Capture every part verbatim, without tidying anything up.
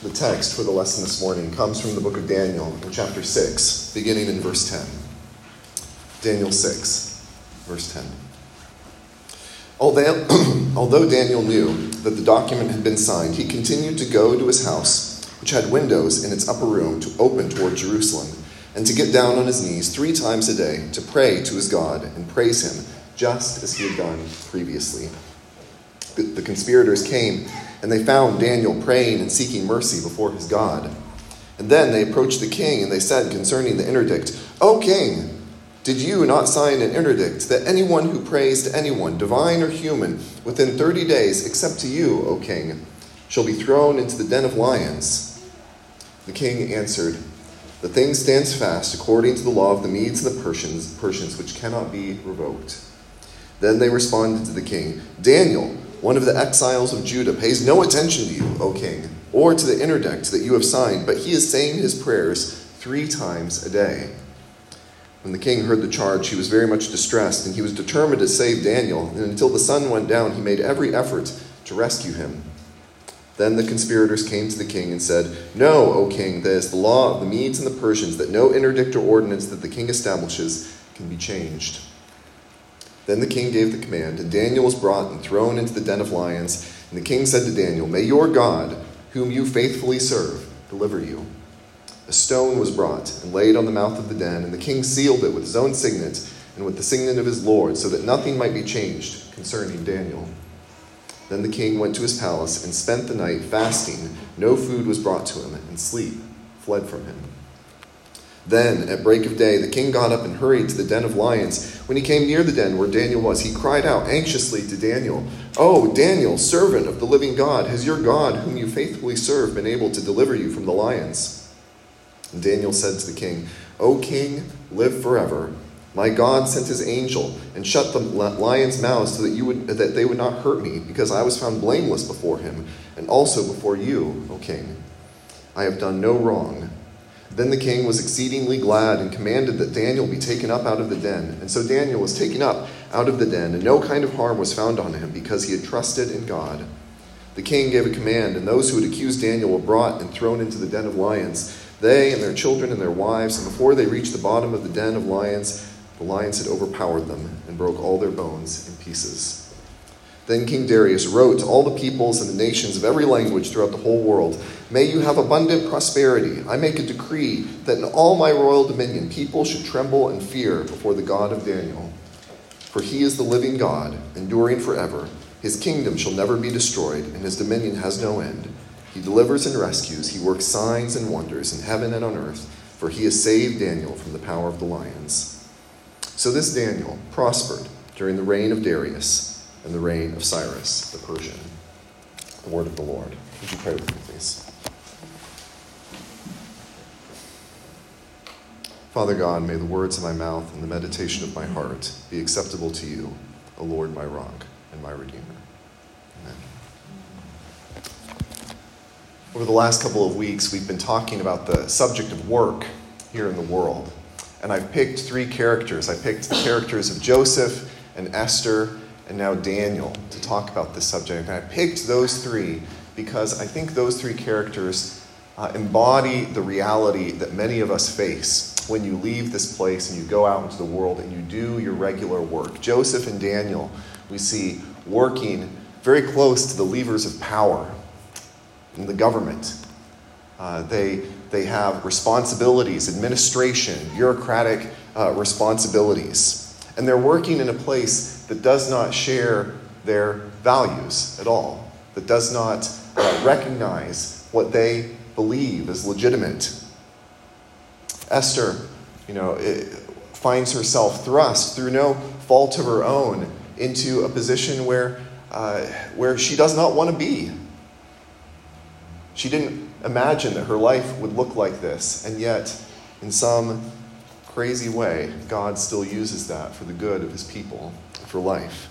The text for the lesson this morning comes from the book of Daniel in chapter six, beginning in verse ten. Daniel six, verse ten. Although Daniel knew that the document had been signed, he continued to go to his house, which had windows in its upper room to open toward Jerusalem, and to get down on his knees three times a day to pray to his God and praise him, just as he had done previously. The, the conspirators came, and they found Daniel praying and seeking mercy before his God. And then they approached the king, and they said concerning the interdict, "O king, did you not sign an interdict that anyone who prays to anyone, divine or human, within thirty days, except to you, O king, shall be thrown into the den of lions?" The king answered, "The thing stands fast according to the law of the Medes and the Persians, Persians which cannot be revoked." Then they responded to the king, "Daniel, one of the exiles of Judah, pays no attention to you, O king, or to the interdict that you have signed, but he is saying his prayers three times a day." When the king heard the charge, he was very much distressed, and he was determined to save Daniel, and until the sun went down, he made every effort to rescue him. Then the conspirators came to the king and said, "Know, O king, that it is the law of the Medes and the Persians that no interdict or ordinance that the king establishes can be changed." Then the king gave the command, and Daniel was brought and thrown into the den of lions. And the king said to Daniel, "May your God, whom you faithfully serve, deliver you." A stone was brought and laid on the mouth of the den, and the king sealed it with his own signet and with the signet of his lord, so that nothing might be changed concerning Daniel. Then the king went to his palace and spent the night fasting. No food was brought to him, and sleep fled from him. Then, at break of day, the king got up and hurried to the den of lions. When he came near the den where Daniel was, he cried out anxiously to Daniel, "O Daniel, servant of the living God, has your God, whom you faithfully serve, been able to deliver you from the lions?" And Daniel said to the king, "O king, live forever. My God sent his angel and shut the lions' mouths so that you would that they would not hurt me, because I was found blameless before him, and also before you, O king. I have done no wrong." Then the king was exceedingly glad and commanded that Daniel be taken up out of the den. And so Daniel was taken up out of the den, and no kind of harm was found on him, because he had trusted in God. The king gave a command, and those who had accused Daniel were brought and thrown into the den of lions, they and their children and their wives. And before they reached the bottom of the den of lions, the lions had overpowered them and broke all their bones in pieces. Then King Darius wrote to all the peoples and the nations of every language throughout the whole world, "May you have abundant prosperity. I make a decree that in all my royal dominion people should tremble and fear before the God of Daniel. For he is the living God, enduring forever. His kingdom shall never be destroyed, and his dominion has no end. He delivers and rescues. He works signs and wonders in heaven and on earth, for he has saved Daniel from the power of the lions." So this Daniel prospered during the reign of Darius and the reign of Cyrus the Persian. The word of the Lord. Would you pray with me, please? Father God, may the words of my mouth and the meditation of my heart be acceptable to you, O Lord, my rock and my redeemer. Amen. Over the last couple of weeks, we've been talking about the subject of work here in the world. And I've picked three characters. I picked the characters of Joseph and Esther and now Daniel to talk about this subject. And I picked those three because I think those three characters uh, embody the reality that many of us face when you leave this place and you go out into the world and you do your regular work. Joseph and Daniel, we see working very close to the levers of power in the government. Uh, they, they have responsibilities, administration, bureaucratic uh, responsibilities. And they're working in a place that does not share their values at all, that does not uh, recognize what they believe is legitimate. Esther, you know, it finds herself thrust through no fault of her own into a position where, uh, where she does not want to be. She didn't imagine that her life would look like this, and yet, in some crazy way, God still uses that for the good of his people, for life.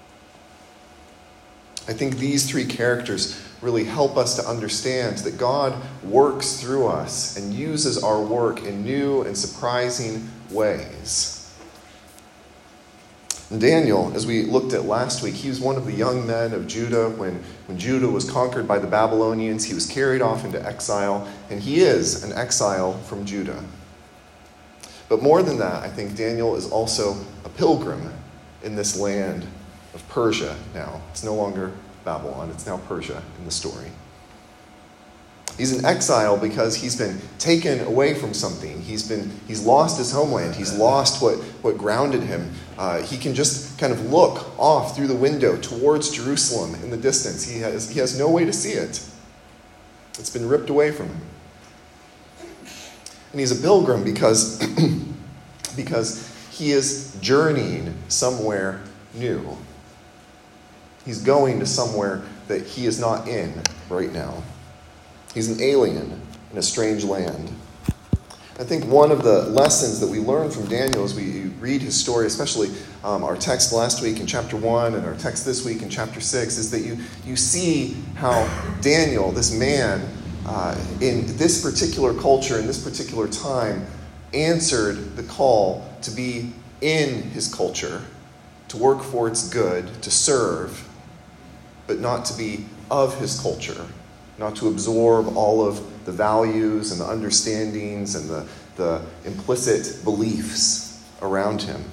I think these three characters really help us to understand that God works through us and uses our work in new and surprising ways. And Daniel, as we looked at last week, he was one of the young men of Judah when, when Judah was conquered by the Babylonians. He was carried off into exile, and he is an exile from Judah. But more than that, I think Daniel is also a pilgrim in this land of Persia now. It's no longer Babylon, it's now Persia in the story. He's in exile because he's been taken away from something. He's been he's lost his homeland. He's lost what, what grounded him. Uh, he can just kind of look off through the window towards Jerusalem in the distance. He has he has no way to see it. It's been ripped away from him. And he's a pilgrim because, because he is journeying somewhere new. He's going to somewhere that he is not in right now. He's an alien in a strange land. I think one of the lessons that we learn from Daniel as we read his story, especially um, our text last week in chapter one and our text this week in chapter six, is that you, you see how Daniel, this man, uh, in this particular culture, in this particular time, answered the call to be in his culture, to work for its good, to serve, but not to be of his culture. Not to absorb all of the values and the understandings and the, the implicit beliefs around him.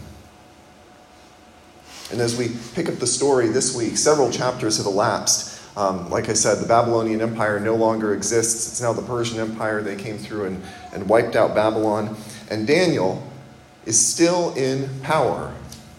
And as we pick up the story this week, several chapters have elapsed. Um, like I said, the Babylonian Empire no longer exists. It's now the Persian Empire. They came through and, and wiped out Babylon. And Daniel is still in power.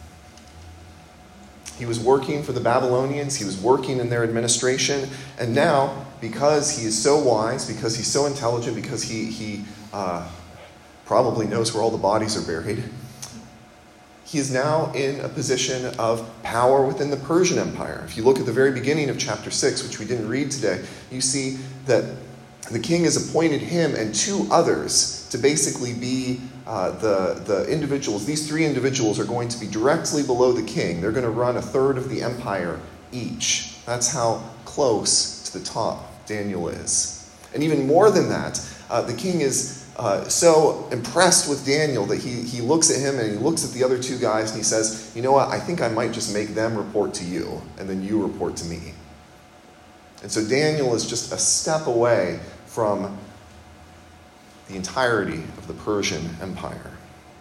He was working for the Babylonians. He was working in their administration. And now, because he is so wise, because he's so intelligent, because he, he uh, probably knows where all the bodies are buried, he is now in a position of power within the Persian Empire. If you look at the very beginning of chapter six, which we didn't read today, you see that the king has appointed him and two others to basically be uh, the, the individuals. These three individuals are going to be directly below the king. They're going to run a third of the empire each. That's how close to the top Daniel is. And even more than that, uh, the king is uh, so impressed with Daniel that he, he looks at him and he looks at the other two guys and he says, you know what, I think I might just make them report to you and then you report to me. And so Daniel is just a step away from the entirety of the Persian Empire.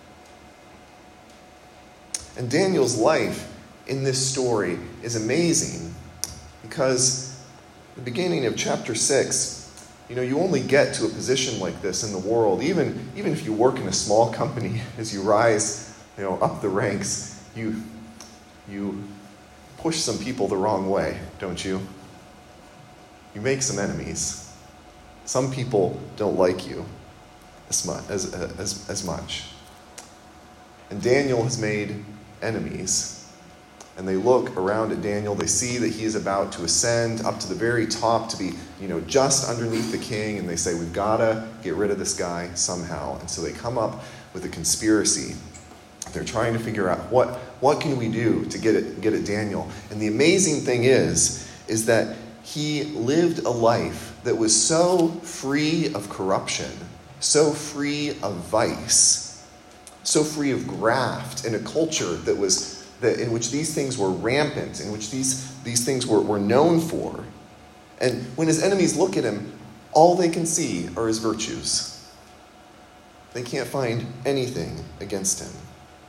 And Daniel's life in this story is amazing because at the beginning of chapter six, you know, you only get to a position like this in the world, even, even if you work in a small company, as you rise, you know, up the ranks, you, you push some people the wrong way, don't you? You make some enemies. Some people don't like you as much. As, as, as much. And Daniel has made enemies. And they look around at Daniel. They see that he is about to ascend up to the very top to be, you know, just underneath the king. And they say, we've got to get rid of this guy somehow. And so they come up with a conspiracy. They're trying to figure out what, what can we do to get it, get at Daniel. And the amazing thing is, is that he lived a life that was so free of corruption, so free of vice, so free of graft in a culture that was that in which these things were rampant, in which these, these things were, were known for. And when his enemies look at him, all they can see are his virtues. They can't find anything against him.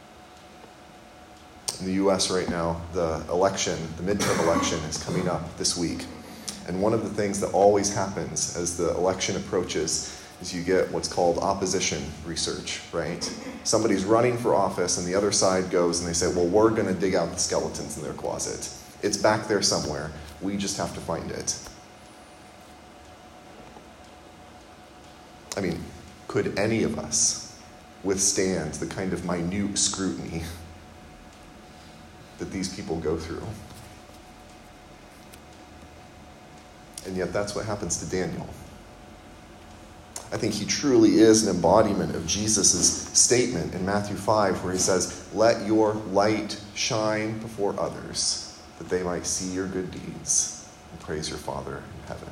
In the U S right now, the election, the midterm election is coming up this week. And one of the things that always happens as the election approaches is you get what's called opposition research, right? Somebody's running for office and the other side goes and they say, well, we're going to dig out the skeletons in their closet. It's back there somewhere. We just have to find it. I mean, could any of us withstand the kind of minute scrutiny that these people go through? And yet that's what happens to Daniel. I think he truly is an embodiment of Jesus' statement in Matthew five where he says, let your light shine before others, that they might see your good deeds and praise your Father in heaven.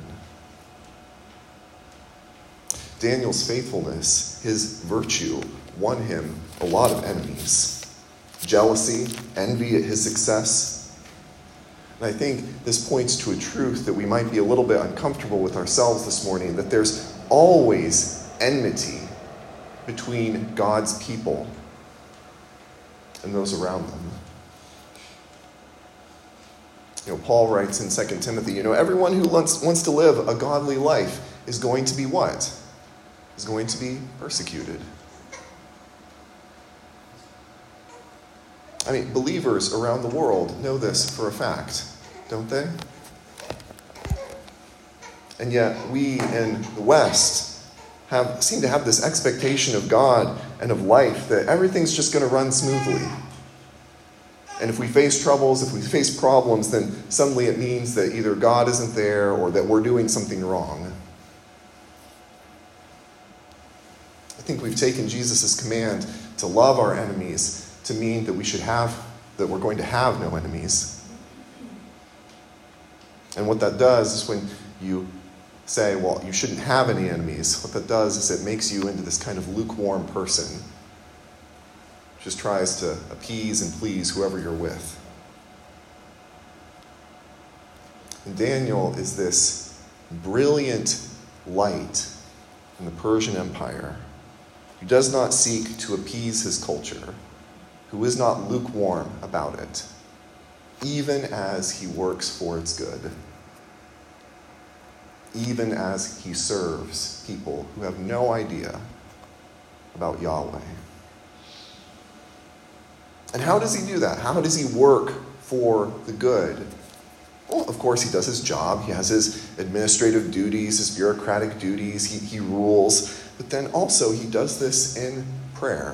Daniel's faithfulness, his virtue, won him a lot of enemies. jealousy, envy at his success. And I think this points to a truth that we might be a little bit uncomfortable with ourselves this morning, that there's always enmity between God's people and those around them. You know, Paul writes in Second Timothy, you know, everyone who wants, wants to live a godly life is going to be what? Is going to be persecuted. I mean, believers around the world know this for a fact, don't they? And yet we in the West have seem to have this expectation of God and of life that everything's just going to run smoothly. And if we face troubles, if we face problems, then suddenly it means that either God isn't there or that we're doing something wrong. I think we've taken Jesus' command to love our enemies to mean that we should have, that we're going to have no enemies. And what that does is when you say, well, you shouldn't have any enemies, what that does is it makes you into this kind of lukewarm person. Just tries to appease and please whoever you're with. And Daniel is this brilliant light in the Persian Empire who does not seek to appease his culture, who is not lukewarm about it, even as he works for its good, even as he serves people who have no idea about Yahweh. And how does he do that? How does he work for the good? Well, of course, he does his job. He has his administrative duties, his bureaucratic duties. He, he rules. But then also he does this in prayer.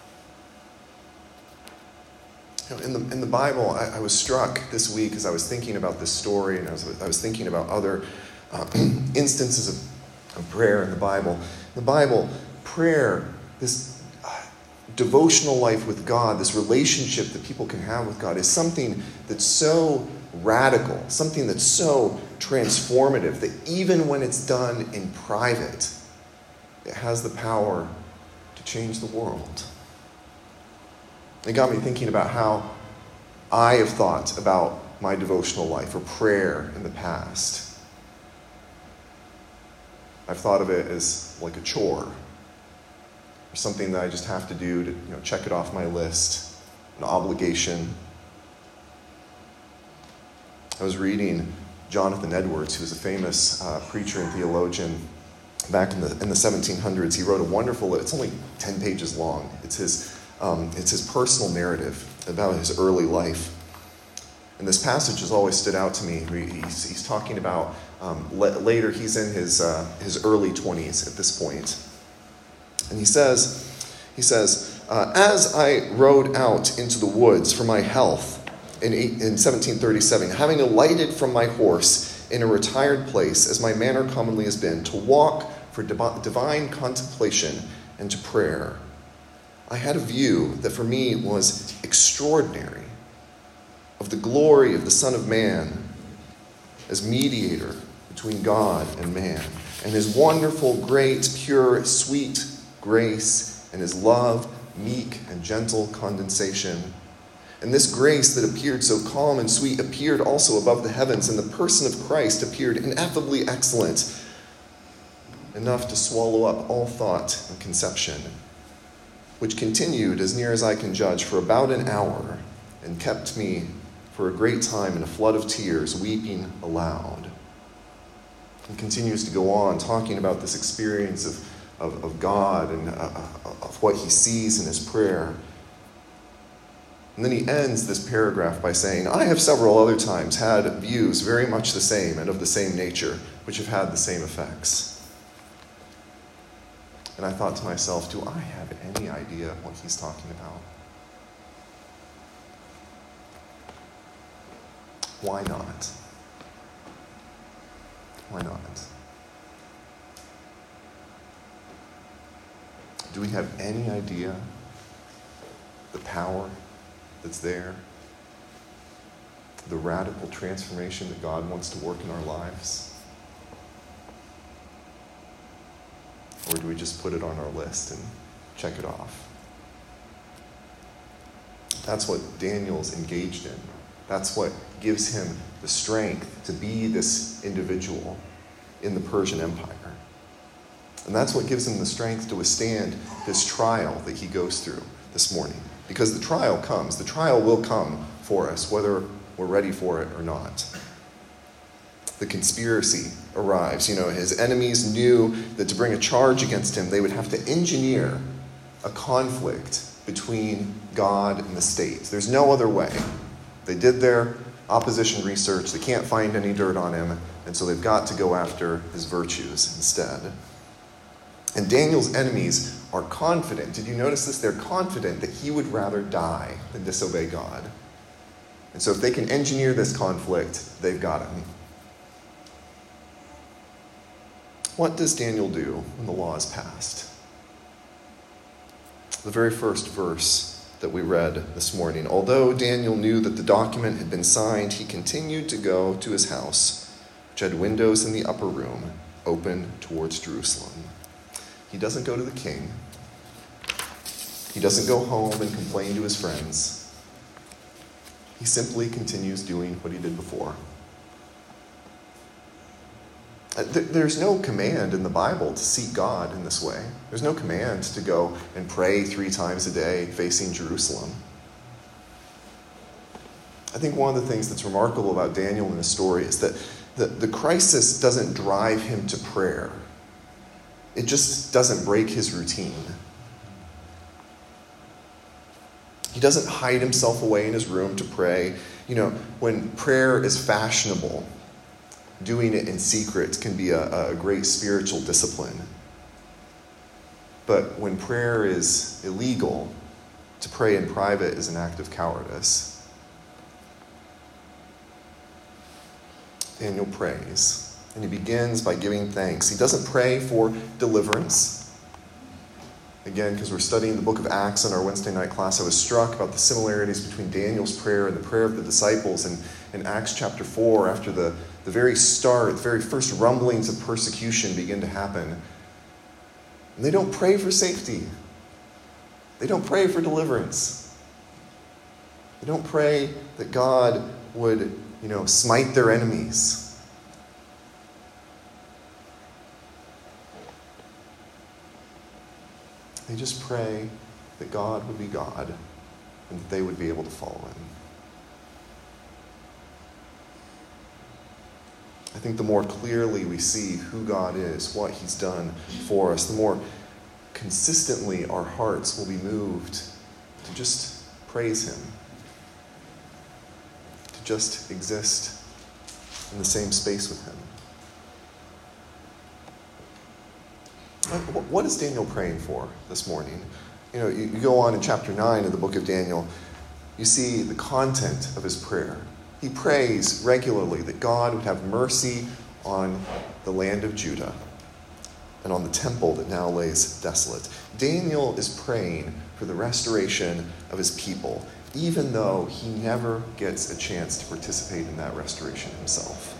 You know, in the in the Bible, I, I was struck this week as I was thinking about this story, and I was, I was thinking about other uh, instances of, of prayer in the Bible. In the Bible, prayer, this devotional life with God, this relationship that people can have with God, is something that's so radical, something that's so transformative, that even when it's done in private, it has the power to change the world. It got me thinking about how I have thought about my devotional life or prayer in the past. I've thought of it as like a chore, or something that I just have to do to, you know, check it off my list, an obligation. I was reading Jonathan Edwards, who was a famous uh, preacher and theologian back in the in the seventeen hundreds. He wrote a wonderful, it's only ten pages long. It's his um, it's his personal narrative about his early life. And this passage has always stood out to me. He's, he's talking about, um, le- later he's in his uh, his early twenties at this point. And he says, he says, uh, as I rode out into the woods for my health in, eight, in seventeen thirty-seven, having alighted from my horse in a retired place, as my manner commonly has been, to walk for div- divine contemplation and to prayer, I had a view that for me was extraordinary, of the glory of the Son of Man as mediator between God and man, and his wonderful, great, pure, sweet grace, and his love, meek and gentle condescension. And this grace that appeared so calm and sweet appeared also above the heavens, and the person of Christ appeared ineffably excellent, enough to swallow up all thought and conception, which continued, as near as I can judge, for about an hour, and kept me for a great time in a flood of tears, weeping aloud. He continues to go on, talking about this experience of Of, of God and uh, of what he sees in his prayer. And then he ends this paragraph by saying, I have several other times had views very much the same and of the same nature, which have had the same effects. And I thought to myself, do I have any idea what he's talking about? Why not? Why not? Do we have any idea the power that's there? The radical transformation that God wants to work in our lives? Or do we just put it on our list and check it off? That's what Daniel's engaged in. That's what gives him the strength to be this individual in the Persian Empire. And that's what gives him the strength to withstand this trial that he goes through this morning. Because the trial comes. The trial will come for us, whether we're ready for it or not. The conspiracy arrives. You know, his enemies knew that to bring a charge against him, they would have to engineer a conflict between God and the state. There's no other way. They did their opposition research. They can't find any dirt on him, and so they've got to go after his virtues instead. And Daniel's enemies are confident. Did you notice this? They're confident that he would rather die than disobey God. And so if they can engineer this conflict, they've got him. What does Daniel do when the law is passed? The very first verse that we read this morning. Although Daniel knew that the document had been signed, he continued to go to his house, which had windows in the upper room, open towards Jerusalem. He doesn't go to the king. He doesn't go home and complain to his friends. He simply continues doing what he did before. There's no command in the Bible to seek God in this way. There's no command to go and pray three times a day facing Jerusalem. I think one of the things that's remarkable about Daniel in this story is that the, the crisis doesn't drive him to prayer. It just doesn't break his routine. He doesn't hide himself away in his room to pray. You know, when prayer is fashionable, doing it in secret can be a, a great spiritual discipline. But when prayer is illegal, to pray in private is an act of cowardice. Daniel prays. And he begins by giving thanks. He doesn't pray for deliverance. Again, because we're studying the book of Acts in our Wednesday night class, I was struck about the similarities between Daniel's prayer and the prayer of the disciples in, in Acts chapter four, after the, the very start, the very first rumblings of persecution begin to happen. And they don't pray for safety. They don't pray for deliverance. They don't pray that God would, you know, smite their enemies. They just pray that God would be God and that they would be able to follow him. I think the more clearly we see who God is, what he's done for us, the more consistently our hearts will be moved to just praise him, to just exist in the same space with him. What is Daniel praying for this morning? You know, you go on in chapter nine of the book of Daniel, you see the content of his prayer. He prays regularly that God would have mercy on the land of Judah and on the temple that now lays desolate. Daniel is praying for the restoration of his people, even though he never gets a chance to participate in that restoration himself.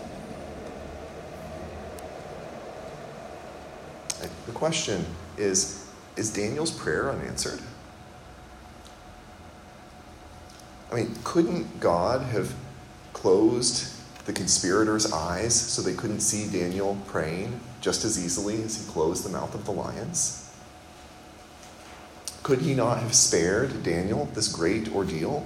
The question is, is Daniel's prayer unanswered? I mean, couldn't God have closed the conspirators' eyes so they couldn't see Daniel praying just as easily as he closed the mouth of the lions? Could he not have spared Daniel this great ordeal?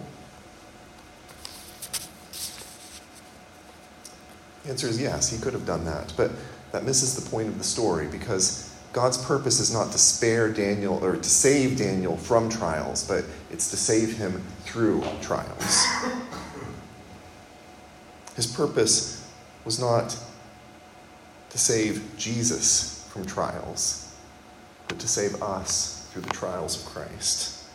The answer is yes, he could have done that, but that misses the point of the story, because God's purpose is not to spare Daniel or to save Daniel from trials, but it's to save him through trials. His purpose was not to save Jesus from trials, but to save us through the trials of Christ.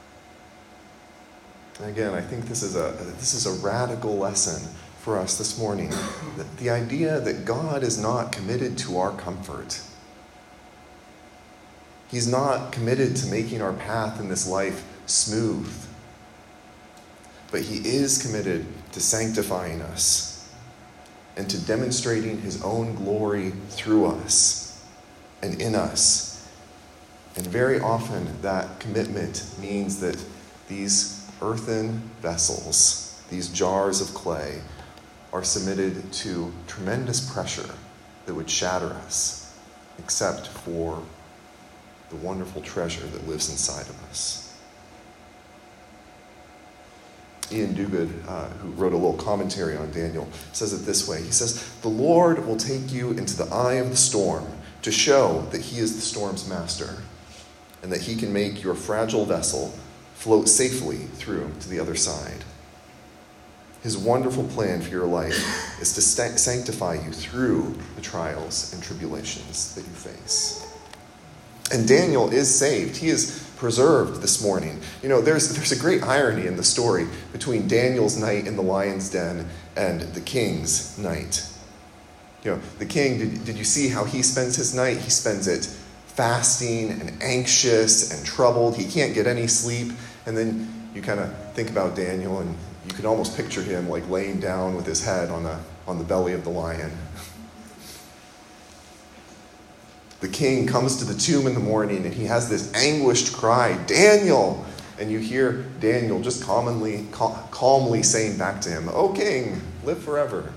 And again, I think this is a this is a radical lesson for us this morning. The idea that God is not committed to our comfort. He's not committed to making our path in this life smooth. But he is committed to sanctifying us and to demonstrating his own glory through us and in us. And very often that commitment means that these earthen vessels, these jars of clay, are submitted to tremendous pressure that would shatter us, except for the wonderful treasure that lives inside of us. Ian Duguid, uh, who wrote a little commentary on Daniel, says it this way. He says, "The Lord will take you into the eye of the storm to show that he is the storm's master and that he can make your fragile vessel float safely through to the other side. His wonderful plan for your life is to st- sanctify you through the trials and tribulations that you face." And Daniel is saved. He is preserved this morning. You know, there's there's a great irony in the story between Daniel's night in the lion's den and the king's night. You know, the king, did, did you see how he spends his night? He spends it fasting and anxious and troubled. He can't get any sleep. And then you kind of think about Daniel, and you can almost picture him like laying down with his head on the on the belly of the lion. The king comes to the tomb in the morning, and he has this anguished cry, "Daniel!" And you hear Daniel just calmly, cal- calmly saying back to him, "O king, live forever."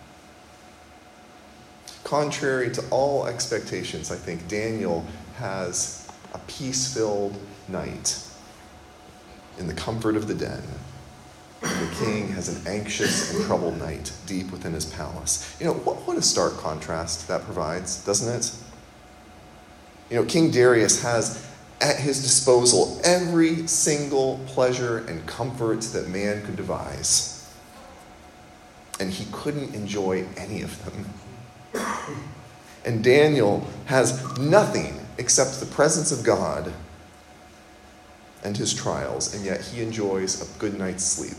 Contrary to all expectations, I think Daniel has a peace-filled night in the comfort of the den. And the king has an anxious and troubled night deep within his palace. You know, what, what a stark contrast that provides, doesn't it? You know, King Darius has at his disposal every single pleasure and comfort that man could devise. And he couldn't enjoy any of them. And Daniel has nothing except the presence of God and his trials, and yet he enjoys a good night's sleep.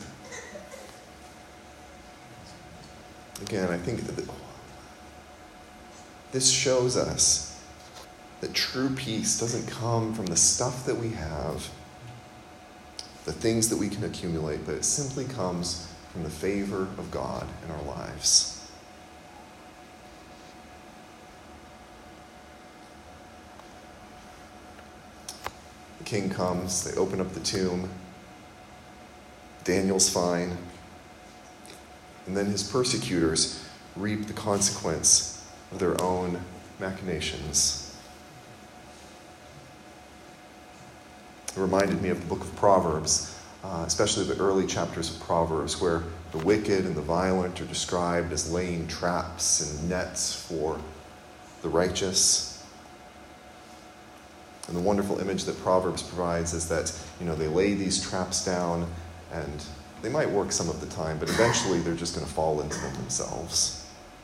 Again, I think that this shows us that true peace doesn't come from the stuff that we have, the things that we can accumulate, but it simply comes from the favor of God in our lives. The king comes, they open up the tomb, Daniel's fine, and then his persecutors reap the consequence of their own machinations. It reminded me of the book of Proverbs, uh, especially the early chapters of Proverbs, where the wicked and the violent are described as laying traps and nets for the righteous. And the wonderful image that Proverbs provides is that, you know, they lay these traps down, and they might work some of the time, but eventually they're just going to fall into them themselves.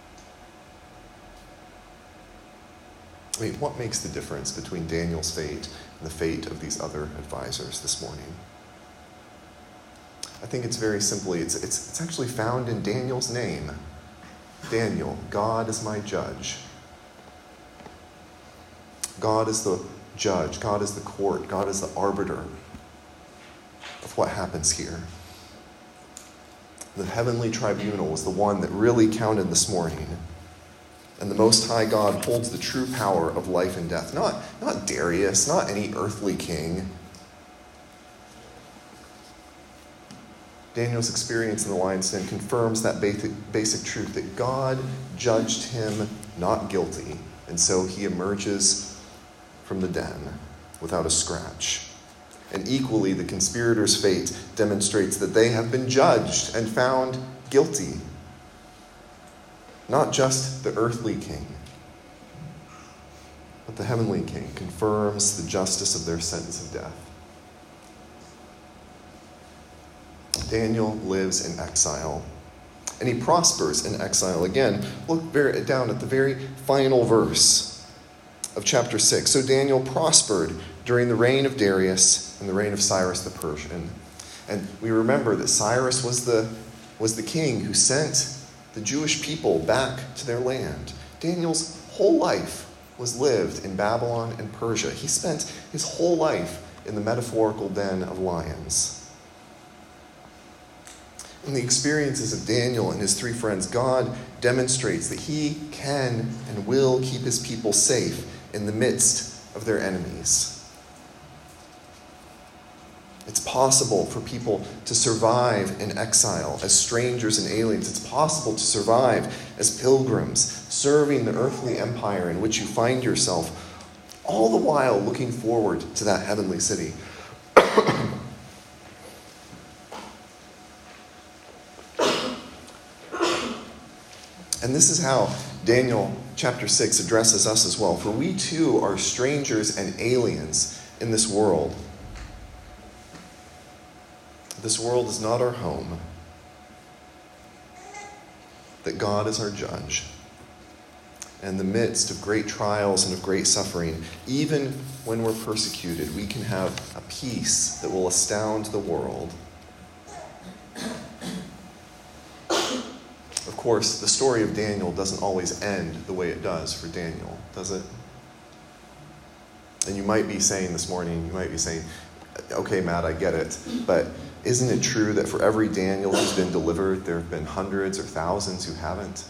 I mean, what makes the difference between Daniel's fate and the fate of these other advisors this morning? I think it's very simply, it's, it's, it's actually found in Daniel's name. Daniel, God is my judge. God is the judge. God is the court. God is the arbiter of what happens here. The heavenly tribunal was the one that really counted this morning. And the Most High God holds the true power of life and death. Not, not Darius, not any earthly king. Daniel's experience in the lion's den confirms that basic, basic truth that God judged him not guilty, and so he emerges from the den without a scratch. And equally, the conspirators' fate demonstrates that they have been judged and found guilty. Not just the earthly king, but the heavenly king confirms the justice of their sentence of death. Daniel lives in exile, and he prospers in exile. Again, look very, down at the very final verse of chapter six. So Daniel prospered during the reign of Darius and the reign of Cyrus the Persian. And we remember that Cyrus was the, was the king who sent the Jewish people back to their land. Daniel's whole life was lived in Babylon and Persia. He spent his whole life in the metaphorical den of lions. In the experiences of Daniel and his three friends, God demonstrates that he can and will keep his people safe in the midst of their enemies. It's possible for people to survive in exile as strangers and aliens. It's possible to survive as pilgrims, serving the earthly empire in which you find yourself, all the while looking forward to that heavenly city. And this is how Daniel chapter six addresses us as well. For we too are strangers and aliens in this world. This world is not our home. That God is our judge. In the midst of great trials and of great suffering, even when we're persecuted, we can have a peace that will astound the world. Of course, the story of Daniel doesn't always end the way it does for Daniel, does it? And you might be saying this morning, you might be saying, okay, Matt, I get it, but isn't it true that for every Daniel who's been delivered, there have been hundreds or thousands who haven't?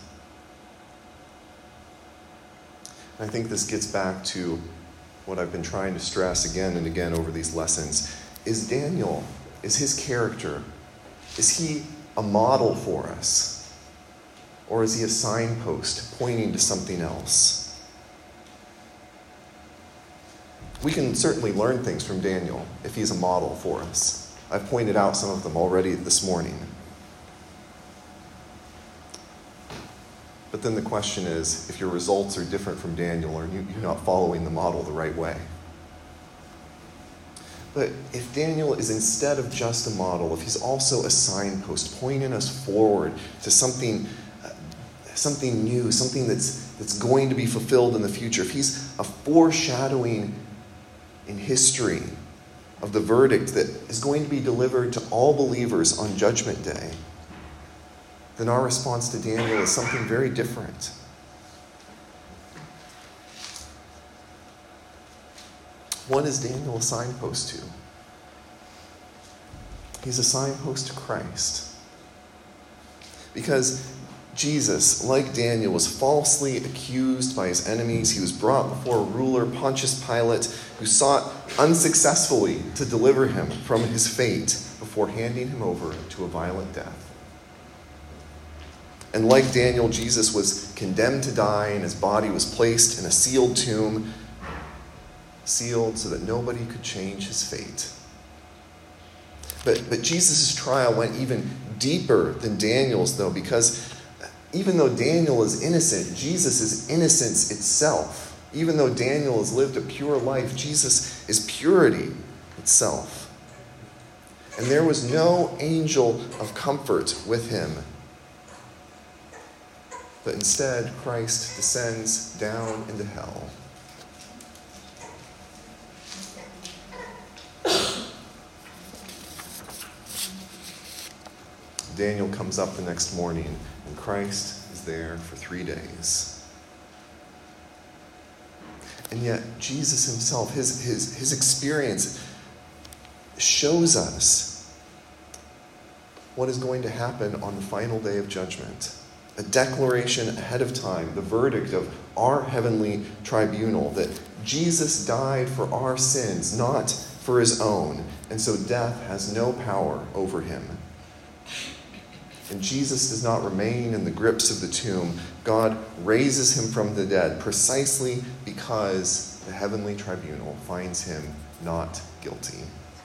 And I think this gets back to what I've been trying to stress again and again over these lessons. Is Daniel, is his character, is he a model for us? Or is he a signpost pointing to something else? We can certainly learn things from Daniel if he's a model for us. I've pointed out some of them already this morning. But then the question is, if your results are different from Daniel, are you, you're not following the model the right way? But if Daniel is instead of just a model, if he's also a signpost pointing us forward to something something new, something that's that's going to be fulfilled in the future, if he's a foreshadowing in history of the verdict that is going to be delivered to all believers on Judgment Day, then our response to Daniel is something very different. What is Daniel a signpost to? He's a signpost to Christ. Because Jesus, like Daniel, was falsely accused by his enemies. He was brought before a ruler, Pontius Pilate, who sought unsuccessfully to deliver him from his fate before handing him over to a violent death. And like Daniel, Jesus was condemned to die, and his body was placed in a sealed tomb, sealed so that nobody could change his fate. But, but Jesus' trial went even deeper than Daniel's, though, because even though Daniel is innocent, Jesus is innocence itself. Even though Daniel has lived a pure life, Jesus is purity itself. And there was no angel of comfort with him. But instead, Christ descends down into hell. Daniel comes up the next morning, and Christ is there for three days. And yet, Jesus himself, his, his, his experience shows us what is going to happen on the final day of judgment. A declaration ahead of time, the verdict of our heavenly tribunal, that Jesus died for our sins, not for his own, and so death has no power over him. And Jesus does not remain in the grips of the tomb. God raises him from the dead precisely because the heavenly tribunal finds him not guilty.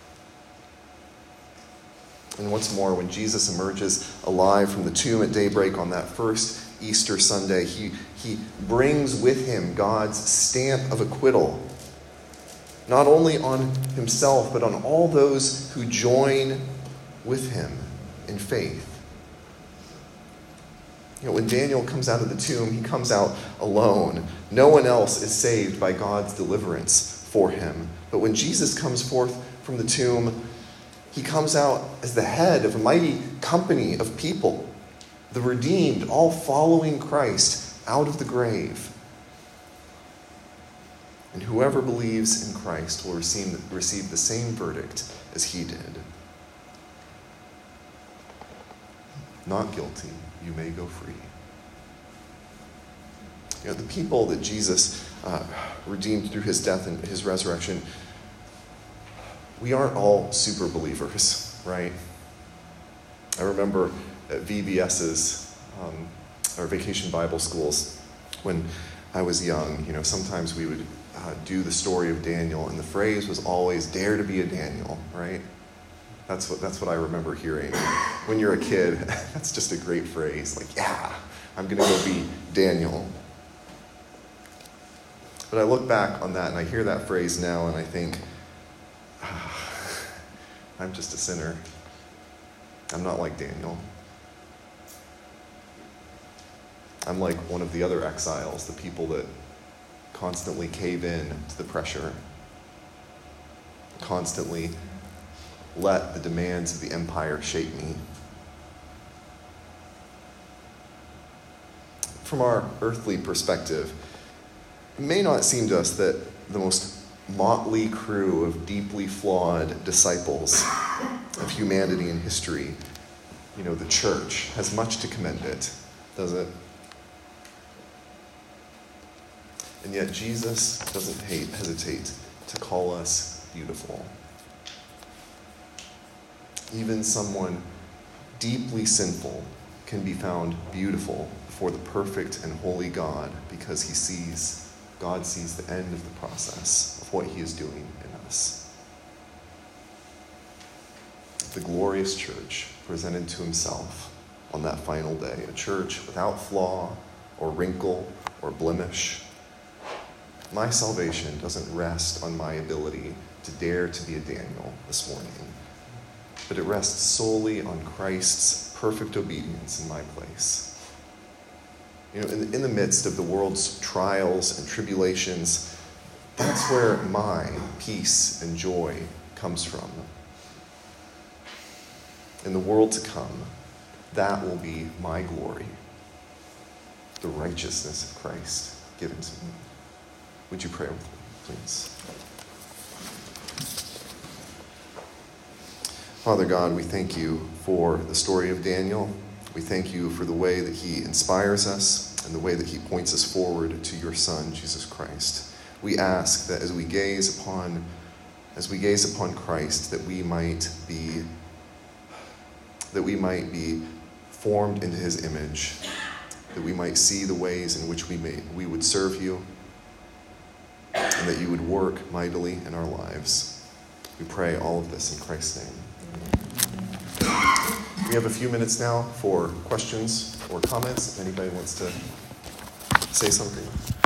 And what's more, when Jesus emerges alive from the tomb at daybreak on that first Easter Sunday, he, he brings with him God's stamp of acquittal, not only on himself, but on all those who join with him in faith. You know, when Daniel comes out of the tomb, he comes out alone. No one else is saved by God's deliverance for him. But when Jesus comes forth from the tomb, he comes out as the head of a mighty company of people, the redeemed, all following Christ out of the grave. And whoever believes in Christ will receive, receive the same verdict as he did. Not guilty. You may go free. You know, the people that Jesus uh, redeemed through his death and his resurrection, we aren't all super believers, right? I remember at V B S's, um, or Vacation Bible Schools, when I was young, you know, sometimes we would uh, do the story of Daniel, and the phrase was always, dare to be a Daniel, right? That's what that's what I remember hearing. When you're a kid, that's just a great phrase. Like, yeah, I'm going to go be Daniel. But I look back on that and I hear that phrase now and I think, ah, I'm just a sinner. I'm not like Daniel. I'm like one of the other exiles, the people that constantly cave in to the pressure, constantly let the demands of the empire shape me. From our earthly perspective, it may not seem to us that the most motley crew of deeply flawed disciples of humanity in history, you know, the church, has much to commend it, does it? And yet Jesus doesn't hate, hesitate to call us beautiful. Even someone deeply sinful can be found beautiful before the perfect and holy God because he sees, God sees the end of the process of what he is doing in us. The glorious church presented to himself on that final day, a church without flaw or wrinkle or blemish. My salvation doesn't rest on my ability to dare to be a Daniel this morning, but it rests solely on Christ's perfect obedience in my place. You know, in, in the midst of the world's trials and tribulations, that's where my peace and joy comes from. In the world to come, that will be my glory, the righteousness of Christ given to me. Would you pray with me, please? Father God, we thank you for the story of Daniel. We thank you for the way that he inspires us and the way that he points us forward to your Son, Jesus Christ. We ask that as we gaze upon, as we gaze upon Christ, that we might be, that we might be formed into his image, that we might see the ways in which we may, we would serve you, and that you would work mightily in our lives. We pray all of this in Christ's name. We have a few minutes now for questions or comments. If anybody wants to say something.